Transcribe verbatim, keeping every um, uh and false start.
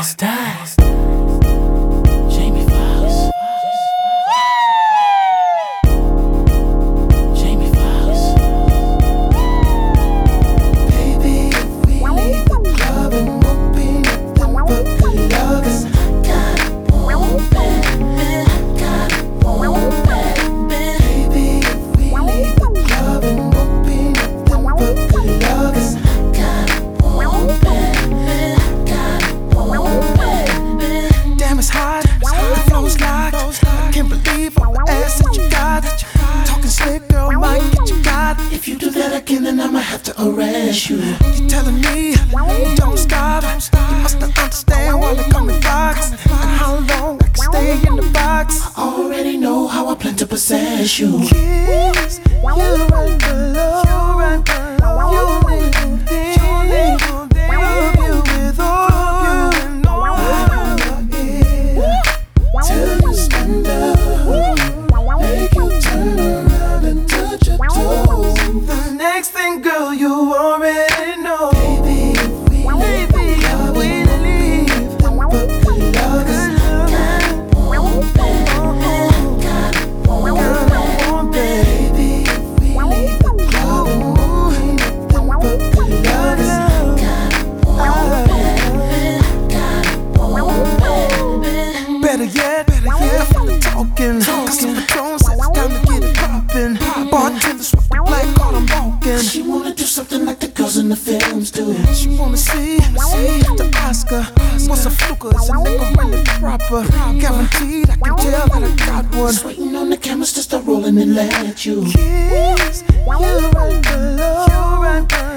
It's that. Jamie Foxx. Jamie Foxx. Baby, if we leave the club and won't be nothing but good lovers, I got it warm, baby. I got it warm, baby. Baby, if we leave the club and won't be nothing but good lovers, I got it warm, baby. I got it warm, baby. Damn, it's hot. The flow's locked. I can't believe all the ass that you got. Talking slick, girl, might get you got. If you do that again, then I might have to arrest you. You're telling me don't stop. You must not understand why they call me Fox and how long I can stay in the box. I already know how I plan to possess you. Kiss you right below, you right below. You need this, you need this. Love you with all you and all your ear till you stand up. Make you turn around and touch your toes. The next thing, girl, you already know. Baby, if we baby, if we leave, then but good lovers. Got it warm, baby. Got it warm, baby. If we leave the club and won't be nothing but good lovers. Got it warm, baby. Got it warm, baby. Better yet, better yet, fuck the talking. Cause the Patron said it's time to get it poppin'. Bartender swept the black card, I'm walking. She wanna do something like the girls in the films do. She wanna see, see the Oscar. What's a fluker? Is a nigga really proper? Guaranteed, I can tell that I got one. Just waiting on the cameras to start rolling and let you kiss you right below, you right below.